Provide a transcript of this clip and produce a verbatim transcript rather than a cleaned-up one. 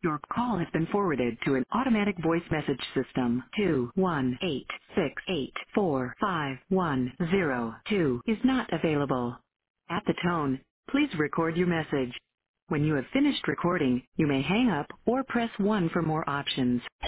Your call has been forwarded to an automatic voice message system. two one eight six eight four five one zero two is not available. At the tone, please record your message. When you have finished recording, you may hang up or press one for more options.